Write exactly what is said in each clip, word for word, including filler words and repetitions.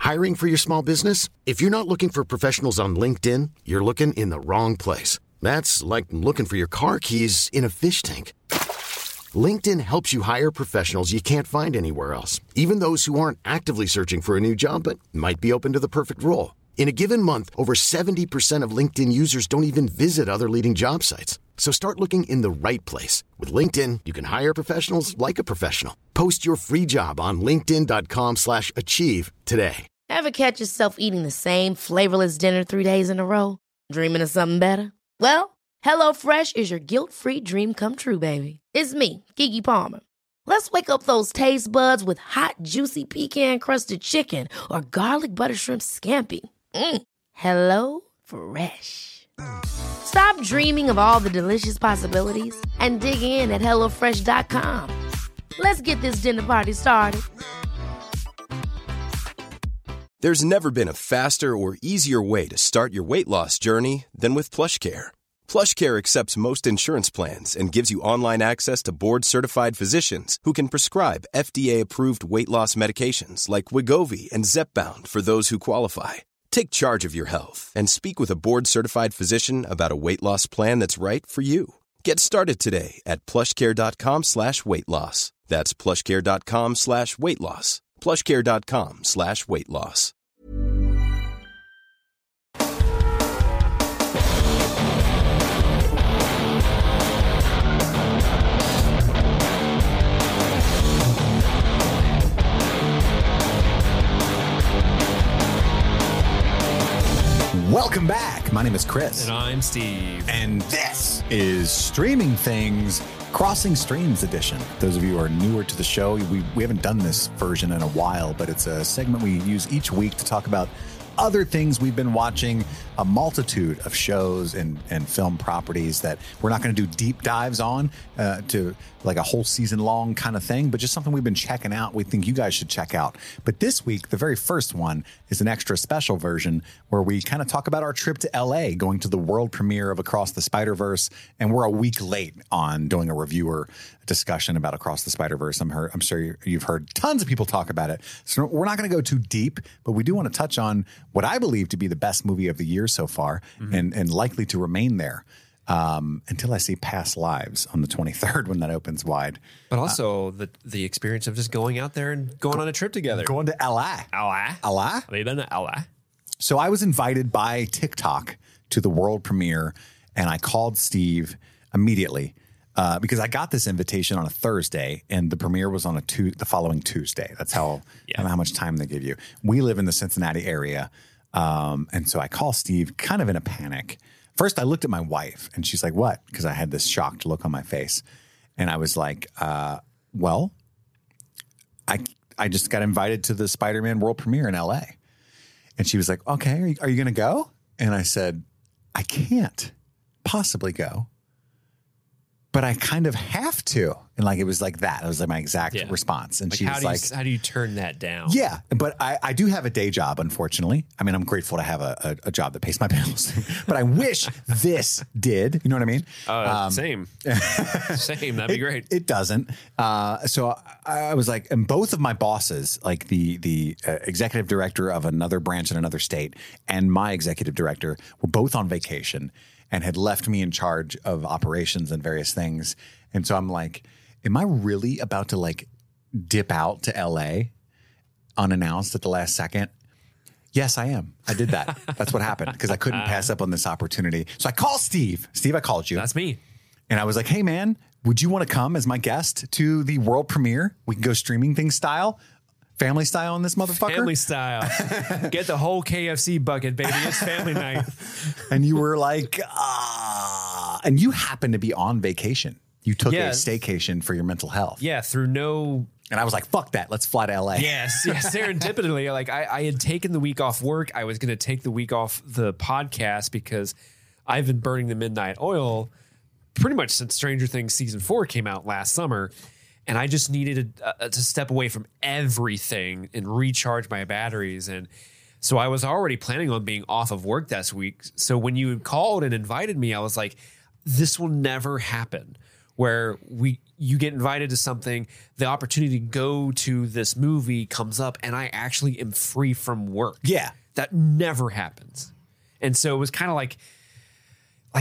Hiring for your small business? If you're not looking for professionals on LinkedIn, you're looking in the wrong place. That's like looking for your car keys in a fish tank. LinkedIn helps you hire professionals you can't find anywhere else, even those who aren't actively searching for a new job but might be open to the perfect role. In a given month, over seventy percent of LinkedIn users don't even visit other leading job sites. So start looking in the right place. With LinkedIn, you can hire professionals like a professional. Post your free job on linkedin.com slash achieve today. Ever catch yourself eating the same flavorless dinner three days in a row? Dreaming of something better? Well, HelloFresh is your guilt-free dream come true, baby. It's me, Keke Palmer. Let's wake up those taste buds with hot, juicy pecan-crusted chicken or garlic butter shrimp scampi. Mm. Hello Fresh. Stop dreaming of all the delicious possibilities and dig in at hello fresh dot com. Let's get this dinner party started. There's never been a faster or easier way to start your weight loss journey than with PlushCare. PlushCare accepts most insurance plans and gives you online access to board-certified physicians who can prescribe F D A-approved weight loss medications like Wegovy and Zepbound for those who qualify. Take charge of your health and speak with a board-certified physician about a weight loss plan that's right for you. Get started today at plushcare.com slash weight loss. That's plushcare.com slash weight loss. plushcare.com slash weight loss. Welcome back. My name is Chris. And I'm Steve. And this is Streaming Things Crossing Streams Edition. Those of you who are newer to the show, we, we haven't done this version in a while, but it's a segment we use each week to talk about other things we've been watching, a multitude of shows and, and film properties that we're not going to do deep dives on uh, to like a whole season long kind of thing, but just something we've been checking out. We think you guys should check out. But this week, the very first one is an extra special version where we kind of talk about our trip to L A, going to the world premiere of Across the Spider-Verse. And we're a week late on doing a reviewer discussion about Across the Spider-Verse. I'm, heard, I'm sure you've heard tons of people talk about it. So we're not going to go too deep, but we do want to touch on what I believe to be the best movie of the year so far, mm-hmm. and, and likely to remain there um, until I see Past Lives on the twenty-third when that opens wide. But also uh, the the experience of just going out there and going go, on a trip together. Going to L A. L A? L A? They done L A. So I was invited by TikTok to the world premiere, and I called Steve immediately. Uh, because I got this invitation on a Thursday and the premiere was on a tu- the following Tuesday. That's how yeah. how much time they give you. We live in the Cincinnati area. Um, and so I call Steve kind of in a panic. First, I looked at my wife and she's like, what? Because I had this shocked look on my face. And I was like, uh, well, I I just got invited to the Spider-Man world premiere in L A. And she was like, okay, are you, are you going to go? And I said, I can't possibly go. But I kind of have to. And like, it was like that. It was like my exact yeah. response. And like she how was do you, like, how do you turn that down? Yeah. But I, I do have a day job, unfortunately. I mean, I'm grateful to have a, a, a job that pays my bills, but I wish this did, you know what I mean? Uh, um, same, same. That'd be it, great. It doesn't. Uh, so I, I was like, and both of my bosses, like the, the uh, executive director of another branch in another state and my executive director were both on vacation and had left me in charge of operations and various things. And so I'm like, am I really about to like dip out to L A unannounced at the last second? Yes, I am. I did that. That's what happened because I couldn't pass up on this opportunity. So I call Steve. Steve, I called you. That's me. And I was like, hey, man, would you want to come as my guest to the world premiere? We can go Streaming Things style. Family style on this motherfucker? Family style. Get the whole K F C bucket, baby. It's family night. And you were like, ah. And you happened to be on vacation. You took yeah. a staycation for your mental health. Yeah, through no... And I was like, fuck that. Let's fly to L A. Yes, yes. Serendipitously, like I, I had taken the week off work. I was going to take the week off the podcast because I've been burning the midnight oil pretty much since Stranger Things season four came out last summer. And I just needed to, uh, to step away from everything and recharge my batteries. And so I was already planning on being off of work this week. So when you called and invited me, I was like, this will never happen where we you get invited to something, the opportunity to go to this movie comes up, and I actually am free from work. Yeah. That never happens. And so it was kind of like, like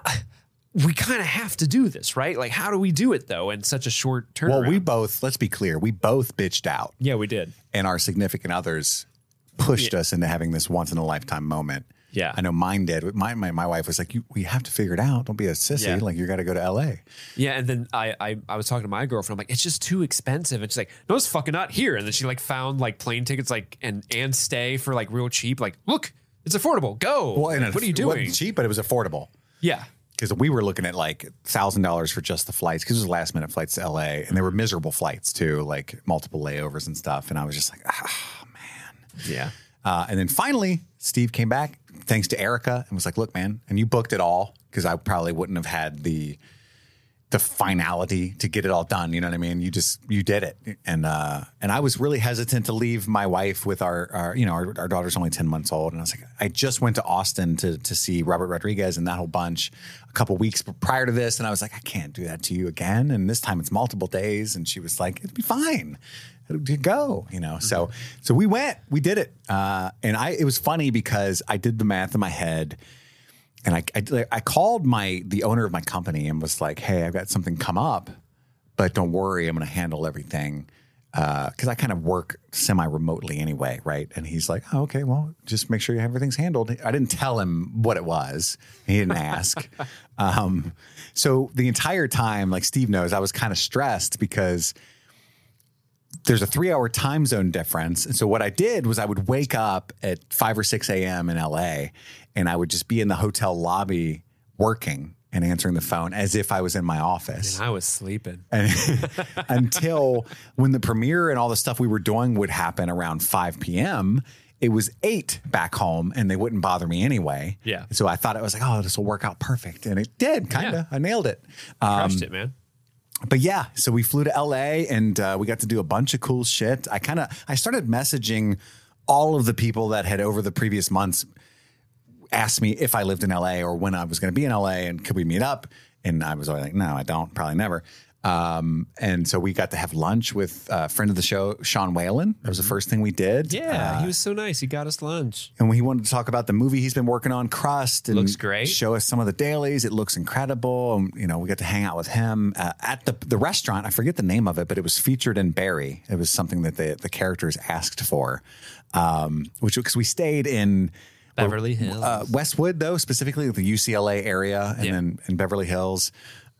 we kind of have to do this, right? Like, how do we do it though in such a short turnaround? Well, we both, let's be clear, we both bitched out. Yeah, we did. And our significant others pushed Yeah. us into having this once in a lifetime moment. Yeah. I know mine did. My my, my wife was like, you, we have to figure it out. Don't be a sissy. Yeah. Like, you got to go to L A. Yeah, and then I, I I was talking to my girlfriend. I'm like, it's just too expensive. And she's like, no, it's fucking not here. And then she like found like plane tickets like and and stay for like real cheap. Like, look, it's affordable. Go. Well, and Like, what are you it doing? wasn't cheap, but it was affordable. Yeah. Because we were looking at like one thousand dollars for just the flights, because it was last minute flights to L A. And they were miserable flights too, like multiple layovers and stuff. And I was just like, oh, man. Yeah. Uh, and then finally, Steve came back, thanks to Erica, and was like, look, man, and you booked it all, because I probably wouldn't have had the the finality to get it all done. You know what I mean? You just, you did it. And uh, and I was really hesitant to leave my wife with our, our you know, our, our daughter's only ten months old. And I was like, I just went to Austin to to see Robert Rodriguez and that whole bunch a couple weeks prior to this. And I was like, I can't do that to you again. And this time it's multiple days. And she was like, it'd be fine. To go, you know, mm-hmm. so so we went, we did it, uh, and I. It was funny because I did the math in my head, and I, I I called my the owner of my company and was like, "Hey, I've got something come up, but don't worry, I'm going to handle everything because uh, I kind of work semi remotely anyway, right?" And he's like, "Oh, okay, well, just make sure you have everything's handled." I didn't tell him what it was; he didn't ask. um, so the entire time, like Steve knows, I was kind of stressed because there's a three hour time zone difference. And so what I did was I would wake up at five or six a.m. in L A, and I would just be in the hotel lobby working and answering the phone as if I was in my office. And I was sleeping. And until when the premiere and all the stuff we were doing would happen around five p.m., it was eight back home, and they wouldn't bother me anyway. Yeah. So I thought it was like, oh, this will work out perfect. And it did, kind of. Yeah. I nailed it. Um, Crushed it, man. But yeah, so we flew to L A, and uh, we got to do a bunch of cool shit. I kind of, I started messaging all of the people that had over the previous months asked me if I lived in L A or when I was going to be in L A and could we meet up? And I was always like, no, I don't, probably never. Um, and so we got to have lunch with a friend of the show, Sean Whalen. That was the first thing we did. Yeah, uh, he was so nice. He got us lunch. And he wanted to talk about the movie he's been working on, Crust. And Looks great. Show us some of the dailies. It looks incredible. And, you know, we got to hang out with him uh, at the the restaurant. I forget the name of it, but it was featured in Barry. It was something that the, the characters asked for, um, which because we stayed in Beverly Hills. Uh, Westwood, though, specifically the U C L A area, and Yeah. then in Beverly Hills.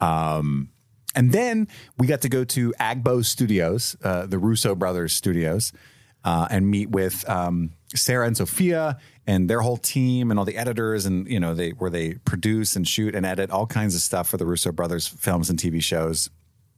Um, and then we got to go to Agbo Studios, uh, the Russo brothers studios, uh, and meet with um, Sarah and Sophia and their whole team and all the editors, and you know they where they produce and shoot and edit all kinds of stuff for the Russo brothers films and T V shows.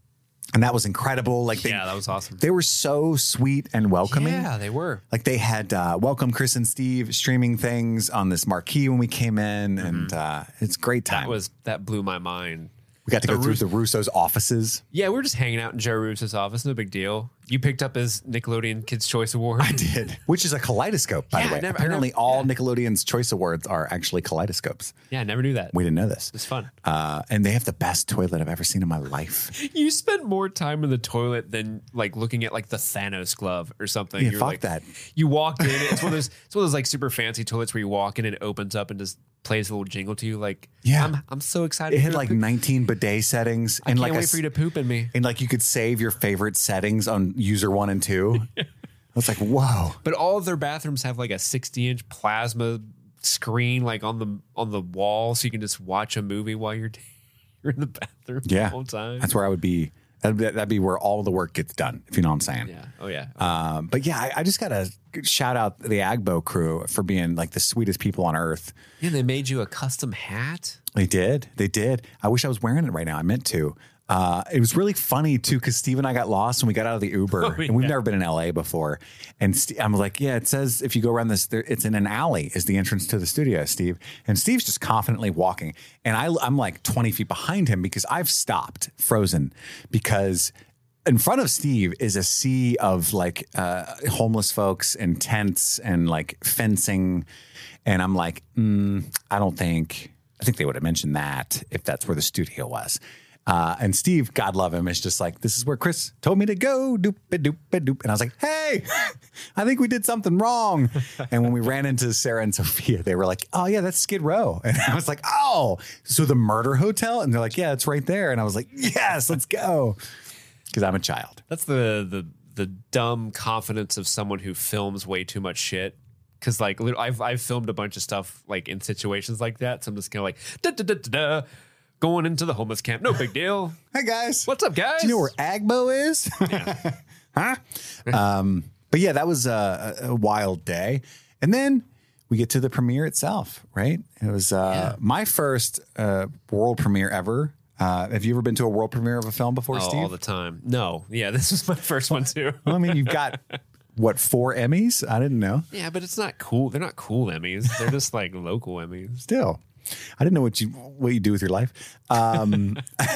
And that was incredible. Like they, Yeah, that was awesome. They were so sweet and welcoming. Yeah, they were. Like they had uh, Welcome Chris and Steve streaming things on this marquee when we came in, and uh, it's a great time. That was that blew my mind. we got to the go through Russo- the Russo's offices. Yeah, we were just hanging out in Joe Russo's office. No big deal. You picked up his Nickelodeon Kids' Choice Award. I did, which is a kaleidoscope, by Yeah, the way. I never- I Apparently, never- all yeah. Nickelodeon's Choice Awards are actually kaleidoscopes. Yeah, I never knew that. We didn't know this. It's fun. Uh, and they have the best toilet I've ever seen in my life. You spend more time in the toilet than like looking at like the Thanos glove or something. Yeah, You're fuck like, that. You walk in. It's one of those. It's one of those like super fancy toilets where you walk in and it opens up and just plays a little jingle to you. Like, Yeah. I'm, I'm so excited. It for had you to like poop. nineteen bidet settings. I and can't like wait a, for you to poop in me. And like you could save your favorite settings on user one and two. I was like, whoa. But all of their bathrooms have like a sixty inch plasma screen like on the on the wall, so you can just watch a movie while you're you're in the bathroom Yeah. the whole time. That's where I would be. That'd be, that'd be where all the work gets done, if you know what I'm saying. yeah. Oh yeah. Um, but yeah, I, I just got to shout out the Agbo crew for being like the sweetest people on earth. yeah. They made you a custom hat. They did. They did. I wish I was wearing it right now. I meant to. Uh, it was really funny too, because Steve and I got lost when we got out of the Uber, Oh, and we've yeah. never been in L A before. And St- I'm like, yeah, it says if you go around this, there, it's in an alley is the entrance to the studio, Steve. And Steve's just confidently walking, and I, I'm like twenty feet behind him because I've stopped, frozen, because in front of Steve is a sea of like uh, homeless folks and tents and like fencing, and I'm like, mm, I don't think. I think they would have mentioned that if that's where the studio was. Uh, and Steve, God love him, is just like, this is where Chris told me to go. Doop, doop, doop. And I was like, hey, I think we did something wrong. And when we ran into Sarah and Sophia, they were like, oh, yeah, that's Skid Row. And I was like, oh, so the murder hotel? And they're like, yeah, it's right there. And I was like, yes, let's go. Because I'm a child. That's the the the dumb confidence of someone who films way too much shit. Because like I've I've filmed a bunch of stuff like in situations like that. So I'm just kind of like da, da, da, da, da, going into the homeless camp. No big deal. Hey guys, what's up, guys? Do you know where Agbo is? Yeah. huh? Um, but yeah, that was a, a wild day. And then we get to the premiere itself. Right? It was uh, yeah. my first uh, world premiere ever. Uh, have you ever been to a world premiere of a film before, oh, Steve? All the time. No. Yeah, this was my first one too. Well, I mean, you've got what, four Emmys? I didn't know. Yeah, but it's not cool. They're not cool Emmys. They're just like local Emmys. Still, I didn't know what you what you do with your life. Um,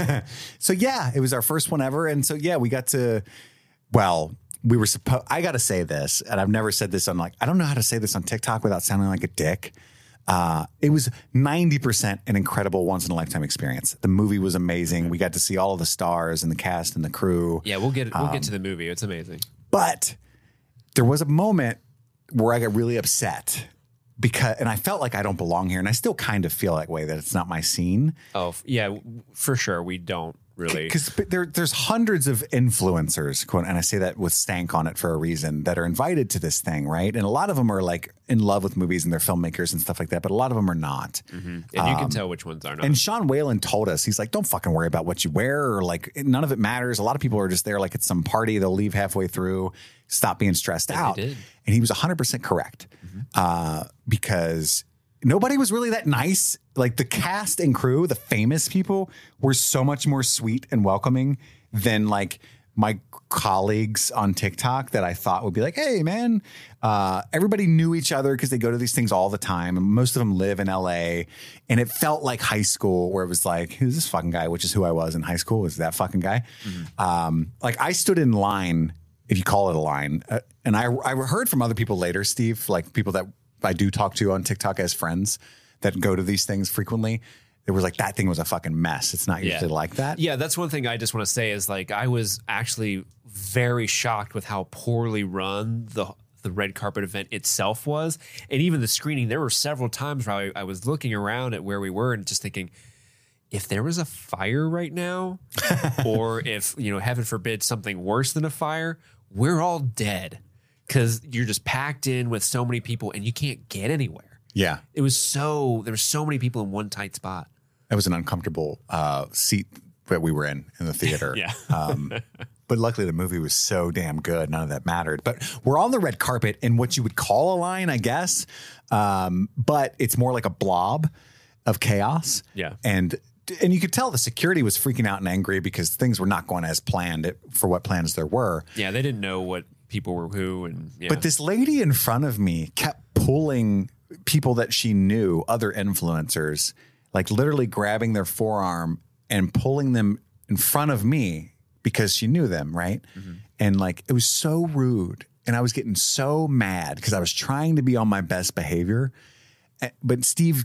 so yeah, it was our first one ever, and so yeah, we got to. Well, we were supposed. I got to say this, and I've never said this on like I don't know how to say this on TikTok without sounding like a dick. Uh, it was ninety percent an incredible once in a lifetime experience. The movie was amazing. We got to see all of the stars and the cast and the crew. Yeah, we'll get we'll um, get to the movie. It's amazing. But there was a moment where I got really upset because, and I felt like I don't belong here. And I still kind of feel that way, that it's not my scene. Oh, yeah, for sure. We don't really. Because there, there's hundreds of influencers, quote, and I say that with stank on it for a reason, that are invited to this thing, right? And a lot of them are like in love with movies and they're filmmakers and stuff like that, but a lot of them are not. Mm-hmm. And you um, can tell which ones are not. And Sean Whalen told us, he's like, don't fucking worry about what you wear, or like none of it matters. A lot of people are just there like it's some party. They'll leave halfway through. Stop being stressed yeah, out. And he was one hundred percent correct mm-hmm. uh, because nobody was really that nice. Like the cast and crew, the famous people, were so much more sweet and welcoming than like my colleagues on TikTok that I thought would be like, hey, man, uh, everybody knew each other because they go to these things all the time. And most of them live in L A. And it felt like high school where it was like, who's this fucking guy? Which is who I was in high school, was that fucking guy. Mm-hmm. Um, like I stood in line, if you call it a line. Uh, and I, I heard from other people later, Steve, like people that I do talk to on TikTok as friends that go to these things frequently. It was like, that thing was a fucking mess. It's not usually yeah. like that. Yeah, that's one thing I just want to say is like, I was actually very shocked with how poorly run the the red carpet event itself was. And even the screening, there were several times where I, I was looking around at where we were and just thinking, if there was a fire right now, or if, you know, heaven forbid, something worse than a fire, we're all dead because you're just packed in with so many people and you can't get anywhere. Yeah. It was so, there were so many people in one tight spot. It was an uncomfortable uh, seat that we were in in the theater. yeah. um, but luckily the movie was so damn good. None of that mattered. But we're on the red carpet in what you would call a line, I guess. Um, but it's more like a blob of chaos. Yeah. And and you could tell the security was freaking out and angry because things were not going as planned for what plans there were. Yeah, they didn't know what people were who. And yeah. But this lady in front of me kept pulling people that she knew, other influencers, like literally grabbing their forearm and pulling them in front of me because she knew them, right? Mm-hmm. And like, it was so rude. And I was getting so mad because I was trying to be on my best behavior. But Steve...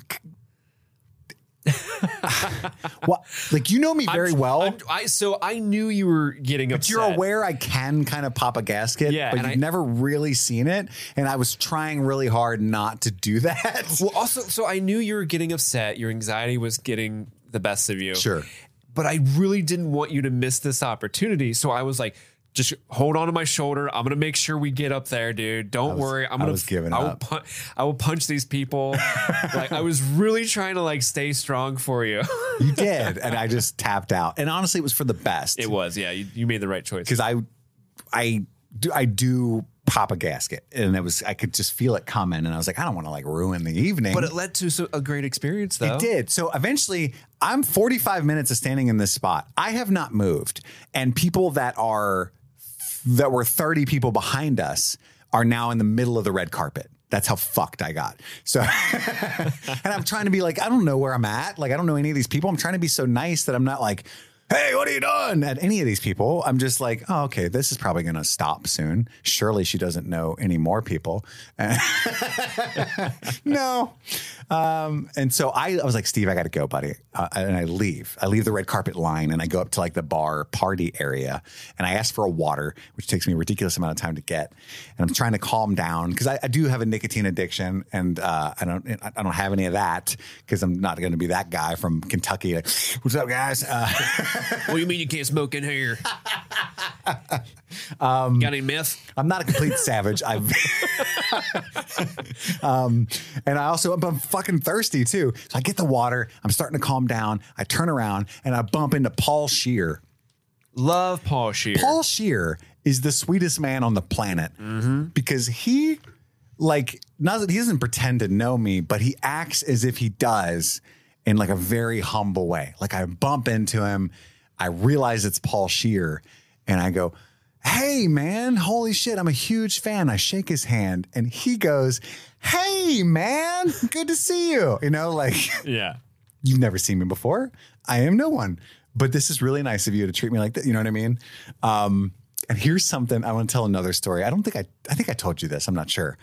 Well, like, you know me very I'm, well. I'm, I so I knew you were getting but upset. You're aware I can kind of pop a gasket, yeah, but you've I, never really seen it. And I was trying really hard not to do that. Well, also, so I knew you were getting upset. Your anxiety was getting the best of you. Sure. But I really didn't want you to miss this opportunity. So I was like, just hold on to my shoulder. I'm gonna make sure we get up there, dude. Don't was, worry. I'm gonna. I was giving I will, up. Pu- I will punch these people. Like I was really trying to like stay strong for you. You did, and I just tapped out. And honestly, it was for the best. It was, yeah. You, you made the right choice because I, I do, I do pop a gasket, and it was I could just feel it coming, and I was like, I don't want to like ruin the evening. But it led to so, a great experience, though. It did. So eventually, I'm forty-five minutes of standing in this spot. I have not moved, and people that are. that were thirty people behind us are now in the middle of the red carpet. That's how fucked I got. So, and I'm trying to be like, I don't know where I'm at. Like, I don't know any of these people. I'm trying to be so nice that I'm not like, hey, what are you doing at any of these people? I'm just like, oh, okay, this is probably going to stop soon. Surely she doesn't know any more people. No. Um, and so I, I was like, Steve, I got to go, buddy. Uh, and I leave. I leave the red carpet line and I go up to like the bar party area and I ask for a water, which takes me a ridiculous amount of time to get. And I'm trying to calm down because I, I do have a nicotine addiction and uh, I don't I don't have any of that because I'm not going to be that guy from Kentucky. Like, what's up, guys? Uh, What do you mean you can't smoke in here? um, Got any meth? I'm not a complete savage. I've um, and I also I'm fucking thirsty too. So I get the water. I'm starting to calm down. I turn around and I bump into Paul Scheer. Love Paul Scheer. Paul Scheer is the sweetest man on the planet mm-hmm. because he like not that he doesn't pretend to know me, but he acts as if he does in like a very humble way. Like I bump into him. I realize it's Paul Scheer and I go, hey, man, holy shit, I'm a huge fan. I shake his hand and he goes, hey, man, good to see you. You know, like, yeah, you've never seen me before. I am no one, but this is really nice of you to treat me like that. You know what I mean? Um, and here's something I want to tell another story. I don't think I, I think I told you this. I'm not sure.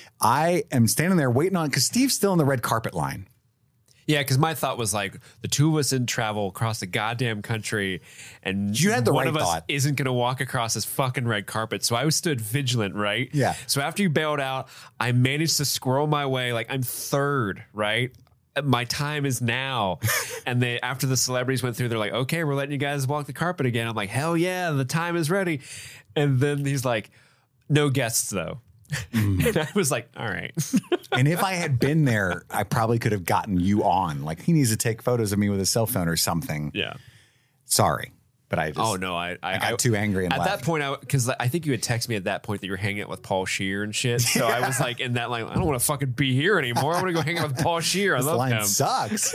I am standing there waiting on, because Steve's still in the red carpet line. Yeah, because my thought was like the two of us in travel across the goddamn country, and you had the one right of us thought. isn't going to walk across this fucking red carpet. So I was stood vigilant, right? Yeah. So after you bailed out, I managed to squirrel my way. Like I'm third, right? My time is now. And they, after the celebrities went through, they're like, okay, we're letting you guys walk the carpet again. I'm like, hell yeah, the time is ready. And then he's like, no guests though. Mm. And I was like, all right. And if I had been there, I probably could have gotten you on. Like he needs to take photos of me with a cell phone or something. Yeah. Sorry. But I just, oh no, I I, I got I, too angry and at left. that point. I because I think you had texted me at that point that you were hanging out with Paul Scheer and shit. So I was like in that line, I don't want to fucking be here anymore. I want to go hang out with Paul Scheer. I this love line him. Sucks.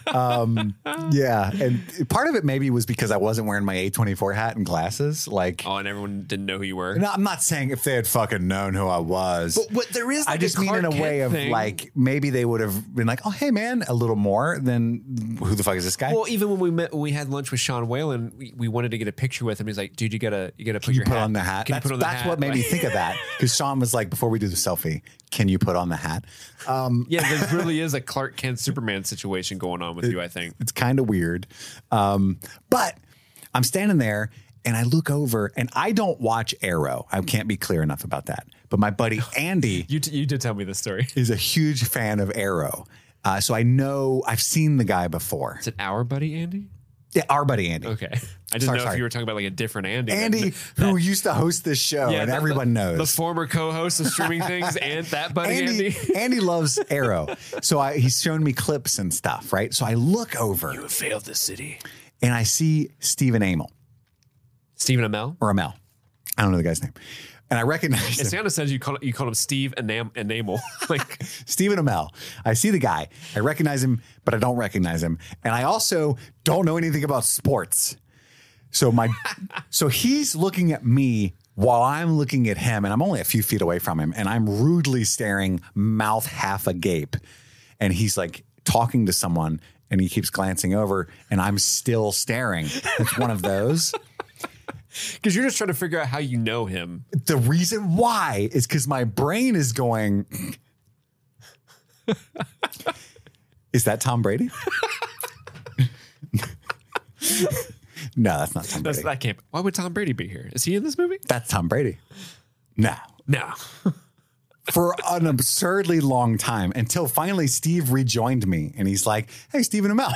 um, yeah, and part of it maybe was because I wasn't wearing my A twenty-four hat and glasses. Like, oh, and everyone didn't know who you were. No, I'm not saying if they had fucking known who I was. But what there is, like I just a mean in a Clark way Kent of thing. like maybe they would have been like, oh hey man, a little more than who the fuck is this guy? Well, even when we met, when we had lunch with Sean Whalen, we, we wanted to get a picture with him. He's like, dude, you gotta, you gotta put can you your put hat on the hat. Can That's, you put on the that's hat? what made me think of that because Sean was like, before we do the selfie, can you put on the hat? Um, yeah, there really is a Clark Kent Superman situation going on with it, you. I think it's kind of weird, um, but I'm standing there. And I look over and I don't watch Arrow. I can't be clear enough about that. But my buddy Andy you t- you did tell me this story. is a huge fan of Arrow. Uh, so I know I've seen the guy before. Is it our buddy Andy? Yeah, our buddy Andy. Okay. I didn't Sorry, know sorry. if you were talking about like a different Andy. Andy, that, who used to host this show yeah, and the, everyone the, knows. The former co-host of Streaming Things and that buddy Andy, Andy. Andy loves Arrow. So I, he's shown me clips and stuff, right? So I look over. You have failed this city. And I see Stephen Amell. Stephen Amell? Or Amell. I don't know the guy's name. And I recognize it. him. It says you call, you call him Steve Enam- Enamel. Like Stephen Amell. I see the guy. I recognize him, but I don't recognize him. And I also don't know anything about sports. So my, so he's looking at me while I'm looking at him, and I'm only a few feet away from him, and I'm rudely staring, mouth half agape. And he's like talking to someone, and he keeps glancing over, and I'm still staring. It's one of those. Because you're just trying to figure out how you know him. The reason why is because my brain is going, is that Tom Brady? No, that's not Tom That's, Brady. that can't. Why would Tom Brady be here? Is he in this movie? That's Tom Brady. No. No. For an absurdly long time until finally Steve rejoined me and he's like, hey, Stephen Amell.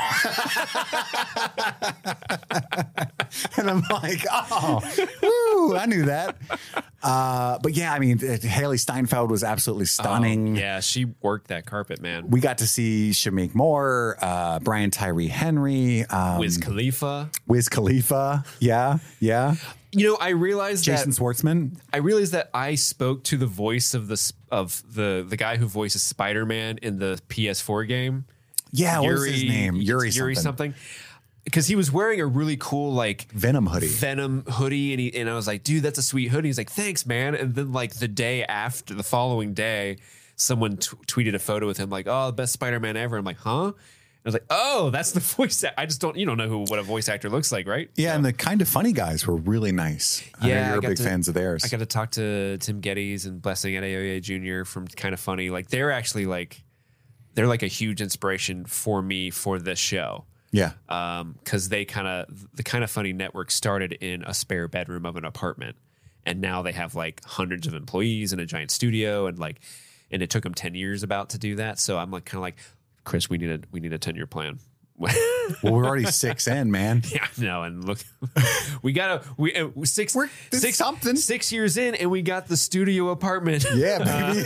And I'm like, oh, woo, I knew that. Uh, but yeah, I mean, Haley Steinfeld was absolutely stunning. Oh, yeah, she worked that carpet, man. We got to see Shamik Moore, uh, Brian Tyree Henry, um, Wiz Khalifa. Wiz Khalifa. Yeah, yeah. You know, I realized Jason that Schwartzman. I realized that I spoke to the voice of the of the the guy who voices Spider-Man in the P S four game. Yeah, what was his name? Yuri Yuri something. something. Because he was wearing a really cool like Venom hoodie. Venom hoodie, and he and I was like, dude, that's a sweet hoodie. He's like, thanks, man. And then like the day after, the following day, someone t- tweeted a photo with him, like, oh, the best Spider-Man ever. I'm like, huh? I was like, oh, that's the voice. I just don't, you don't know who what a voice actor looks like, right? Yeah, So, and the Kind of Funny guys were really nice. I Yeah, know I you're got big to- fans of theirs. I got to talk to Tim Geddes and Blessing Adeoye Junior from Kind of Funny. Like they're actually like they're like a huge inspiration for me for this show. Yeah. Um, cause they kind of, the Kind of Funny network started in a spare bedroom of an apartment. And now they have like hundreds of employees and a giant studio. And like, and it took them ten years about to do that. So I'm like, kind of like, Chris, we need a, we need a ten year plan. Well, we're already six in, man. Yeah, no, and look, we got a we uh, six We're six something six years in, and we got the studio apartment. Yeah, baby.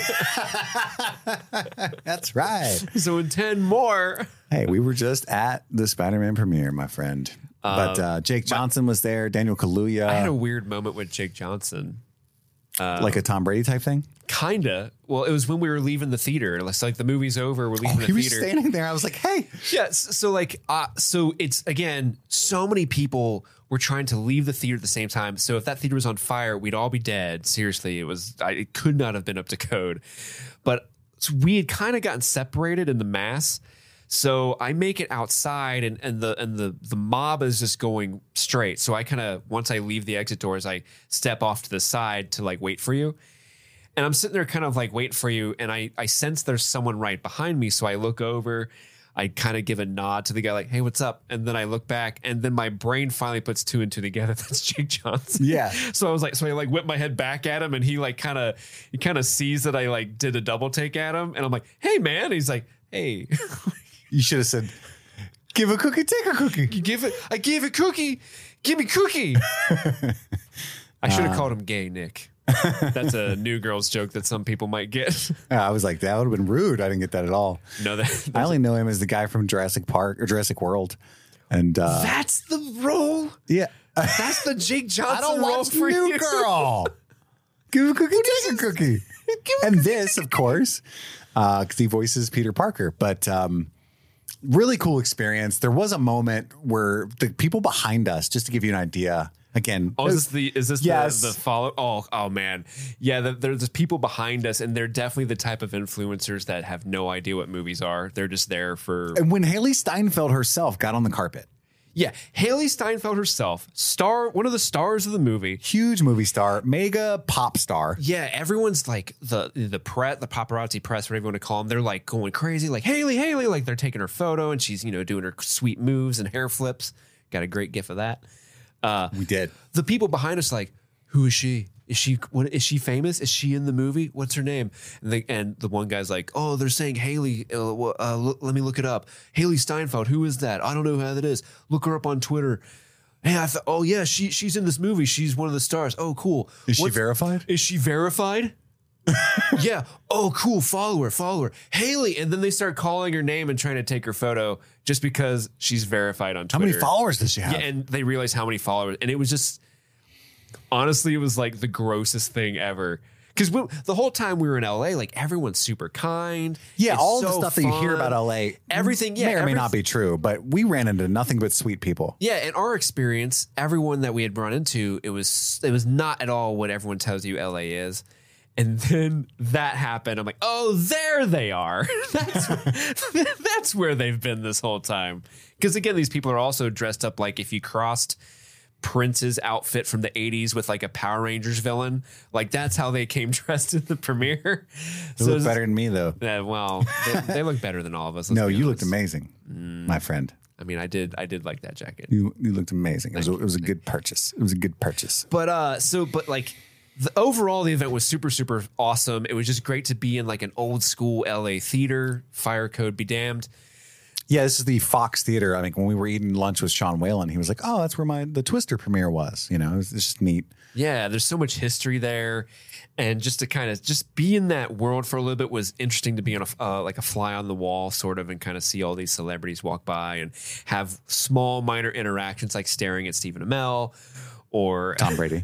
That's right. So in ten more. Hey, we were just at the Spider-Man premiere, my friend. But uh, Jake Johnson was there. Daniel Kaluuya. I had a weird moment with Jake Johnson, uh, like a Tom Brady type thing. Kinda. Well, it was when we were leaving the theater. It's like the movie's over. We're leaving oh, the he was theater. Standing there. I was like, hey. Yeah. So, so like, uh, so it's again, so many people were trying to leave the theater at the same time. So if that theater was on fire, we'd all be dead. Seriously, it was. I, it could not have been up to code. But so we had kind of gotten separated in the mass. So I make it outside, and, and the and the the mob is just going straight. So I kind of once I leave the exit doors, I step off to the side to like wait for you. And I'm sitting there kind of like waiting for you, and I, I sense there's someone right behind me. So I look over, I kind of give a nod to the guy like, hey, what's up? And then I look back, and then my brain finally puts two and two together. That's Jake Johnson. Yeah. So I was like, so I like whip my head back at him, and he like kind of he kind of sees that I like did a double take at him. And I'm like, hey, man. And he's like, hey. You should have said, give a cookie, take a cookie. You give it, I gave a cookie. Give me cookie. I should have uh, called him gay, Nick. That's a New Girls joke that some people might get. I was like, that would have been rude. I didn't get that at all. No, that, I only know him as the guy from Jurassic Park or Jurassic World. And uh, that's the role. Yeah. That's the Jake Johnson I don't role watch for New you. Girl. Give a cookie, take a cookie. And this, of course, because uh, he voices Peter Parker. But um, really cool experience. There was a moment where the people behind us, just to give you an idea, again. Oh, is this the is this yes. the, the follow? Oh, oh man, yeah. The, there's people behind us, and they're definitely the type of influencers that have no idea what movies are. They're just there for. And when Haley Steinfeld herself got on the carpet, yeah, Haley Steinfeld herself, star, one of the stars of the movie, huge movie star, mega pop star. Yeah, everyone's like the the press, the paparazzi press, whatever you want to call them. They're like going crazy, like Haley, Haley, like they're taking her photo, and she's you know doing her sweet moves and hair flips. Got a great gif of that. Uh, we did. The people behind us like, who is she? Is she what? Is she famous? Is she in the movie? What's her name? And, they, and the one guy's like, oh, they're saying Haley. Uh, uh, look, let me look it up. Haley Steinfeld. Who is that? I don't know who that is. Look her up on Twitter. Hey, I thought, oh yeah, she she's in this movie. She's one of the stars. Oh, cool. Is What's, she verified? Is she verified? Yeah. Oh, cool. Follow her. Follow her. Haley. And then they start calling her name and trying to take her photo just because she's verified on Twitter. How many followers does she have? Yeah, and they realize how many followers. And it was just, honestly, it was like the grossest thing ever. Because the whole time we were in L A, like everyone's super kind. Yeah, it's all so the stuff fun. that you hear about L A, everything, yeah, may or may everything. not be true, but we ran into nothing but sweet people. Yeah, in our experience, everyone that we had run into, it was it was not at all what everyone tells you L A is. And then that happened. I'm like, oh, there they are. That's that's where they've been this whole time. Because again, these people are also dressed up like if you crossed Prince's outfit from the eighties with like a Power Rangers villain, like that's how they came dressed in the premiere. They so look better than me, though. Uh, well, they, they look better than all of us. No, you honest. Looked amazing, mm. my friend. I mean, I did. I did like that jacket. You you looked amazing. It was, a, it was a good purchase. It was a good purchase. But uh, so but like. The, overall, the event was super, super awesome. It was just great to be in like an old school L A theater. Fire code be damned. Yeah, this is the Fox Theater. I mean, when we were eating lunch with Sean Whalen, he was like, "Oh, that's where my the Twister premiere was." You know, it was just neat. Yeah, there's so much history there, and just to kind of just be in that world for a little bit was interesting. To be on a uh, like a fly on the wall, sort of, and kind of see all these celebrities walk by and have small, minor interactions, like staring at Stephen Amell or Tom Brady.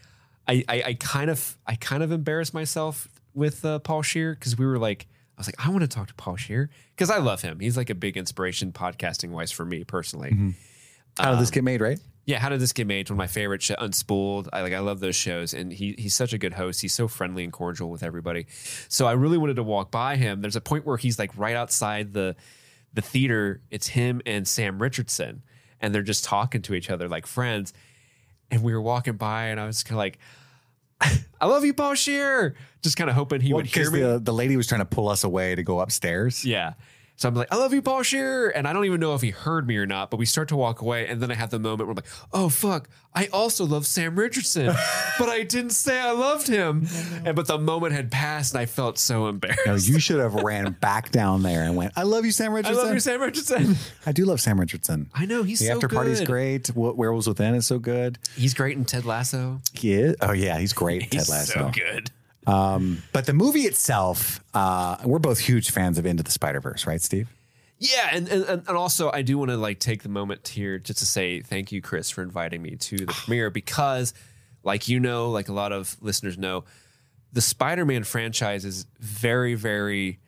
I, I, I kind of I kind of embarrassed myself with uh, Paul Scheer because we were like I was like I want to talk to Paul Scheer because I love him. He's like a big inspiration podcasting wise for me personally. Mm-hmm. How um, did this get made? Right? Yeah. How did this get made? It's one of my favorite shows, Unspooled. I like I love those shows, and he he's such a good host. He's so friendly and cordial with everybody. So I really wanted to walk by him. There's a point where he's like right outside the the theater. It's him and Sam Richardson, and they're just talking to each other like friends. And we were walking by, and I was kind of like, I love you, Paul Scheer. Just kind of hoping he Well, would hear because me. the, the lady was trying to pull us away to go upstairs. Yeah. So I'm like, I love you, Paul Scheer. And I don't even know if he heard me or not, but we start to walk away. And then I have the moment where I'm like, oh, fuck, I also love Sam Richardson, but I didn't say I loved him. And but the moment had passed and I felt so embarrassed. No, you should have ran back down there and went, I love you, Sam I Richardson. love you, Sam Richardson. I do love Sam Richardson. I know, he's the so after good. party's great. What Werewolves Within is so good. He's great in Ted Lasso. He is. Oh, yeah, he's great, He's Ted Lasso. so good. Um, but the movie itself, uh, we're both huge fans of Into the Spider-Verse, right, Steve? Yeah, and, and and also I do want to like take the moment here just to say thank you, Chris, for inviting me to the premiere because, like you know, like a lot of listeners know, the Spider-Man franchise is very, very.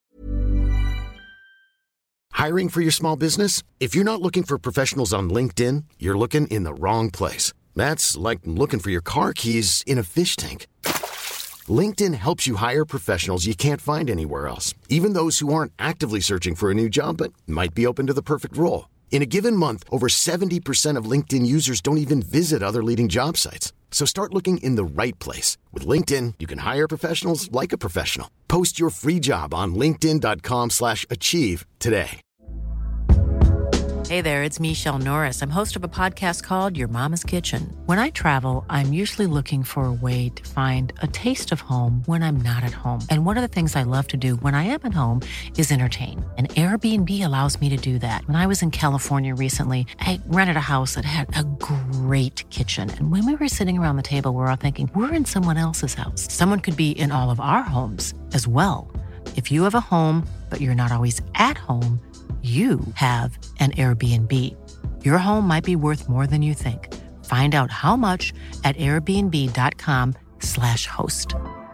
Hiring for your small business? If you're not looking for professionals on LinkedIn, you're looking in the wrong place. That's like looking for your car keys in a fish tank. LinkedIn helps you hire professionals you can't find anywhere else, even those who aren't actively searching for a new job but might be open to the perfect role. In a given month, over seventy percent of LinkedIn users don't even visit other leading job sites. So start looking in the right place. With LinkedIn, you can hire professionals like a professional. Post your free job on linkedin dot com slash achieve today. Hey there, it's Michelle Norris. I'm host of a podcast called Your Mama's Kitchen. When I travel, I'm usually looking for a way to find a taste of home when I'm not at home. And one of the things I love to do when I am at home is entertain. And Airbnb allows me to do that. When I was in California recently, I rented a house that had a great kitchen. And when we were sitting around the table, we were all thinking, we're in someone else's house. Someone could be in all of our homes as well. If you have a home, but you're not always at home, you have an Airbnb. Your home might be worth more than you think. Find out how much at airbnb.com slash host.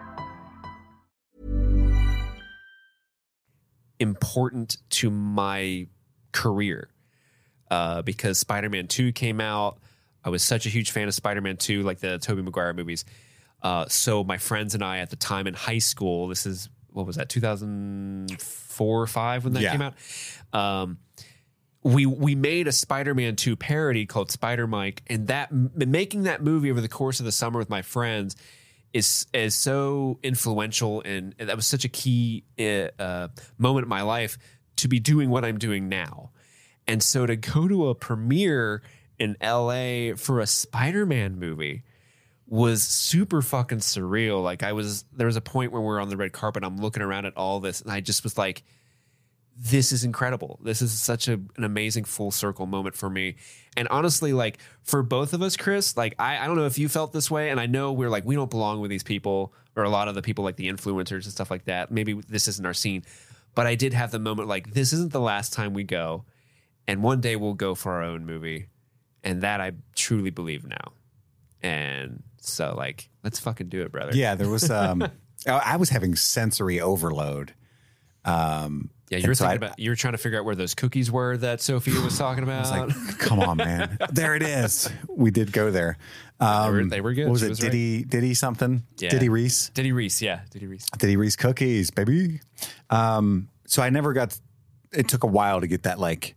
Important to my career uh, because Spider-Man two came out. I was such a huge fan of Spider-Man two, like the Tobey Maguire movies. Uh, so my friends and I at the time in high school, this is, what was that, two thousand four or five when that Yeah. came out? Um, we we made a Spider-Man two parody called Spider Mike, and that m- making that movie over the course of the summer with my friends is is so influential, and, and that was such a key uh, moment in my life to be doing what I'm doing now. And so to go to a premiere in L A for a Spider-Man movie was super fucking surreal. Like I was, there was a point where we were on the red carpet, I'm looking around at all this, and I just was like, this is incredible. This is such a, an amazing full circle moment for me. And honestly, like for both of us, Chris, like I, I don't know if you felt this way. And I know we're like, we don't belong with these people, or a lot of the people like the influencers and stuff like that. Maybe this isn't our scene, but I did have the moment like, this isn't the last time we go. And one day we'll go for our own movie. And that I truly believe now. And so like, let's fucking do it, brother. Yeah, there was, um, I was having sensory overload. Um, Yeah, you were so thinking I- about, you were trying to figure out where those cookies were that Sophia was talking about. I was like, come on, man. There it is. We did go there. Um, They were- they were good. What was She it? was Diddy, Diddy something? Yeah. Diddy Reese? Diddy Reese, yeah, Diddy Reese. Diddy Reese cookies, baby. Um, so I never got, it took a while to get that like,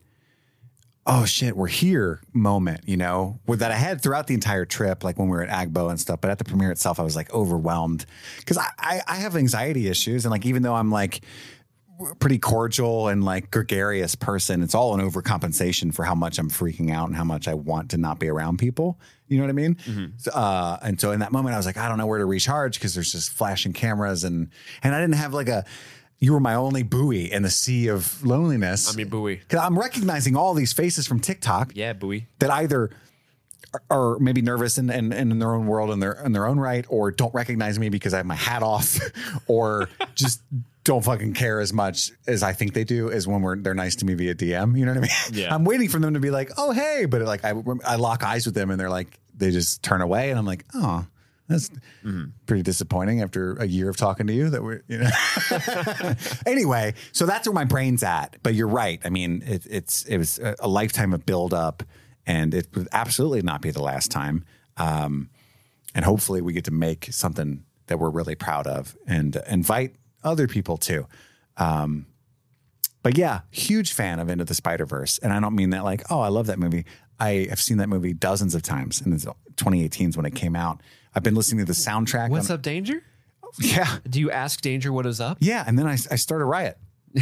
oh shit, we're here moment, you know, with that I had throughout the entire trip, like when we were at Agbo and stuff. But at the premiere itself, I was like overwhelmed because I, I, I have anxiety issues. And like, even though I'm like pretty cordial and like gregarious person, it's all an overcompensation for how much I'm freaking out and how much I want to not be around people. You know what I mean? Mm-hmm. So, uh, and so in that moment, I was like, I don't know where to recharge because there's just flashing cameras and, and I didn't have like a, you were my only buoy in the sea of loneliness. I mean, buoy. Because I'm recognizing all these faces from TikTok Yeah, buoy. that either are, are maybe nervous and in, in, in their own world and their in their own right, or don't recognize me because I have my hat off, or just don't fucking care as much as I think they do as when we're they're nice to me via D M. You know what I mean? Yeah. I'm waiting for them to be like, oh hey, but like I I lock eyes with them and they're like they just turn away and I'm like, oh. That's mm-hmm. pretty disappointing after a year of talking to you that we're, you know, anyway, so that's where my brain's at, but you're right. I mean, it, it's, it was a, a lifetime of build up and it would absolutely not be the last time. Um, and hopefully we get to make something that we're really proud of and invite other people too. Um, but yeah, huge fan of Into the Spider-Verse. And I don't mean that like, oh, I love that movie. I have seen that movie dozens of times, and it's twenty eighteen is when it came out. I've been listening to the soundtrack. What's on, up, Danger? Yeah. Do you ask Danger what is up? Yeah. And then I, I start a riot.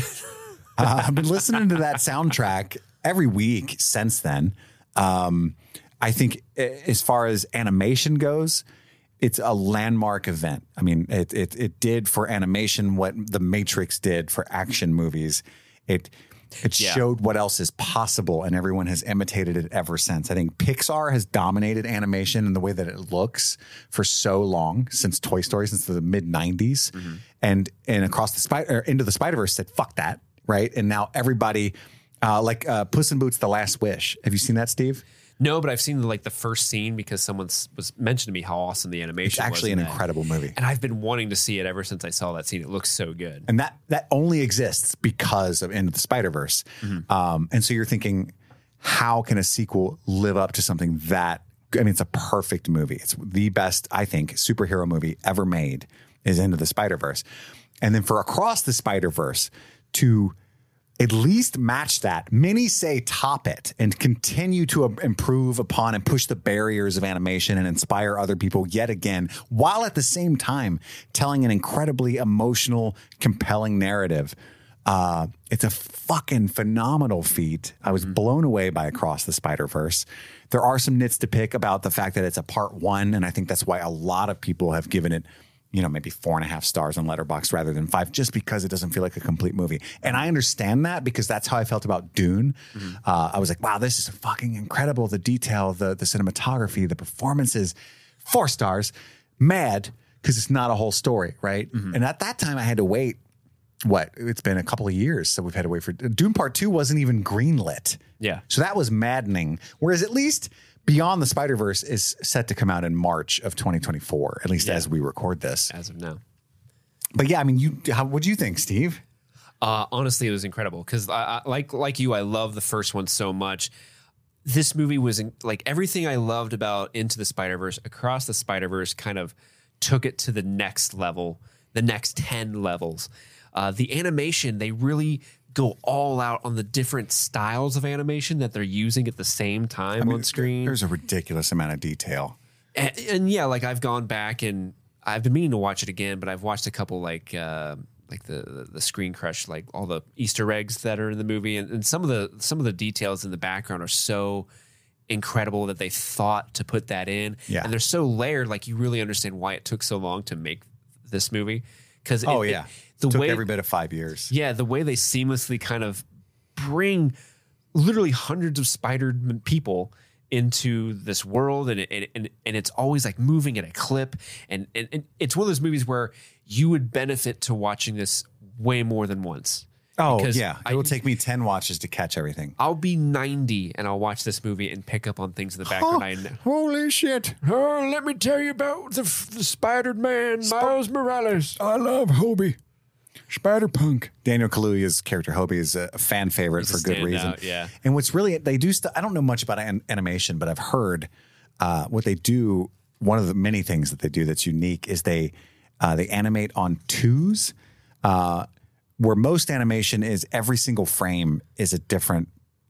uh, I've been listening to that soundtrack every week since then. Um, I think as far as animation goes, it's a landmark event. I mean, it, it, it did for animation what The Matrix did for action movies. It, It yeah. showed what else is possible, and everyone has imitated it ever since. I think Pixar has dominated animation in the way that it looks for so long, since Toy Story, since the mid nineties, mm-hmm. and and across the spider into the Spider-Verse said fuck that, right? And now everybody, uh, like uh, Puss in Boots: The Last Wish. Have you seen that, Steve? No, but I've seen the, like the first scene because someone was mentioned to me how awesome the animation was. It's actually was an that. incredible movie. And I've been wanting to see it ever since I saw that scene. It looks so good. And that that only exists because of Into the Spider-Verse. Mm-hmm. Um, and so you're thinking, how can a sequel live up to something that, I mean, it's a perfect movie. It's the best, I think, superhero movie ever made is Into the Spider-Verse. And then for Across the Spider-Verse to at least match that, many say top it, and continue to improve upon and push the barriers of animation and inspire other people yet again, while at the same time telling an incredibly emotional, compelling narrative. Uh, it's a fucking phenomenal feat. I was blown away by Across the Spider-Verse. There are some nits to pick about the fact that it's a part one, and I think that's why a lot of people have given it, you know, maybe four and a half stars on Letterboxd rather than five, just because it doesn't feel like a complete movie. And I understand that because that's how I felt about Dune. Mm-hmm. Uh, I was like, wow, this is fucking incredible. The detail, the, the cinematography, the performances, four stars, mad because it's not a whole story, right? Mm-hmm. And at that time I had to wait, what, it's been a couple of years. So we've had to wait for, Dune Part two wasn't even greenlit. Yeah. So that was maddening. Whereas at least Beyond the Spider-Verse is set to come out in March of twenty twenty-four, at least yeah. as we record this. As of now. But yeah, I mean, you. How would you think, Steve? Uh, honestly, it was incredible because, I, I, like like you, I love the first one so much. This movie was in, like everything I loved about Into the Spider-Verse, Across the Spider-Verse kind of took it to the next level, the next ten levels. Uh, the animation, they really go all out on the different styles of animation that they're using at the same time I mean, on screen. There's a ridiculous amount of detail. And, and yeah, like I've gone back and I've been meaning to watch it again, but I've watched a couple like uh, like the the Screen Crush, like all the Easter eggs that are in the movie, and, and some of the some of the details in the background are so incredible that they thought to put that in. Yeah. And they're so layered, like you really understand why it took so long to make this movie. Because oh yeah. It, The Took way, every bit of five years. Yeah, the way they seamlessly kind of bring literally hundreds of spider people into this world, and it, and and it's always like moving at a clip, and, and, and it's one of those movies where you would benefit to watching this way more than once. Oh Because yeah, it I- will take me ten watches to catch everything. I'll be ninety and I'll watch this movie and pick up on things in the background. I know. Holy shit! Oh, let me tell you about the, the Spider Man, Miles Morales. I love Hobie. Spider-Punk. Daniel Kaluuya's character Hobie is a fan favorite He's a for good reason. standout, yeah. And what's really, they do stuff, I don't know much about an, animation, but I've heard uh, what they do, one of the many things that they do that's unique is they uh, they animate on twos, uh, where most animation is every single frame is a different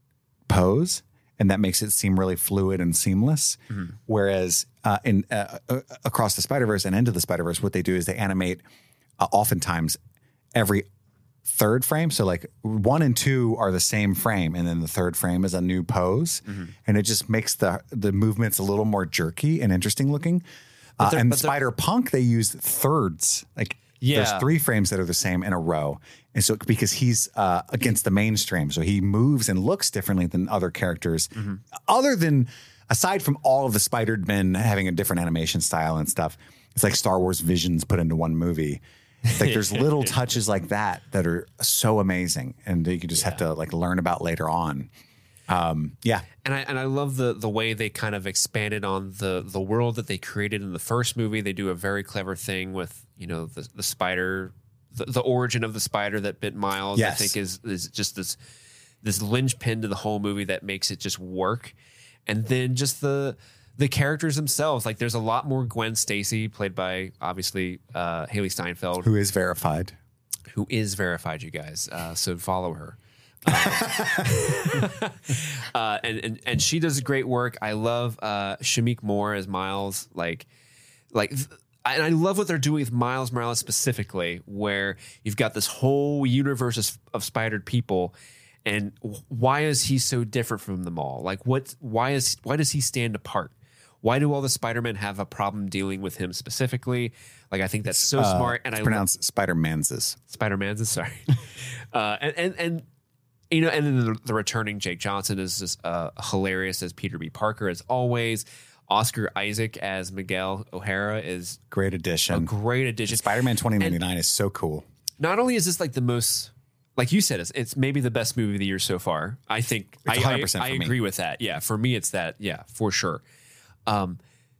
pose, and that makes it seem really fluid and seamless. Mm-hmm. Whereas uh, in uh, uh, Across the Spider-Verse and Into the Spider-Verse, what they do is they animate uh, oftentimes every third frame. So like one and two are the same frame, and then the third frame is a new pose. Mm-hmm. And it just makes the the movements a little more jerky and interesting looking. Uh, and Spider-Punk, they use thirds. Like Yeah. there's three frames that are the same in a row. And so because he's uh, against the mainstream, so he moves and looks differently than other characters. Mm-hmm. Other than, aside from all of the Spider-Men having a different animation style and stuff, it's like Star Wars Visions put into one movie. Like there's little touches like that that are so amazing, and you just yeah. have to like learn about later on. Um, yeah, and I and I love the the way they kind of expanded on the the world that they created in the first movie. They do a very clever thing with you know the the spider, the, the origin of the spider that bit Miles. Yes. I think is is just this this linchpin to the whole movie that makes it just work, and then just the. The characters themselves, like there's a lot more Gwen Stacy, played by obviously uh, Haley Steinfeld, who is verified, who is verified, you guys. Uh, so follow her, uh, uh, and and and she does great work. I love uh, Shamik Moore as Miles. Like like, th- and I love what they're doing with Miles Morales specifically, where you've got this whole universe of, of spidered people. And why is he so different from them all? Like, what? Why is? Why does he stand apart? Why do all the Spider-Men have a problem dealing with him specifically? Like, I think that's so uh, smart. And it's I pronounced Spider-Man's. Spider-Man's, sorry. uh, and and and you know, and then the, the returning Jake Johnson is just uh, hilarious as Peter B. Parker as always. Oscar Isaac as Miguel O'Hara is Great addition. a great addition. Spider-Man twenty ninety-nine is so cool. Not only is this like the most, like you said, it's, it's maybe the best movie of the year so far. I think It's I, one hundred percent I, I for me. agree with that. Yeah, for me, it's that. Yeah, for sure. Um,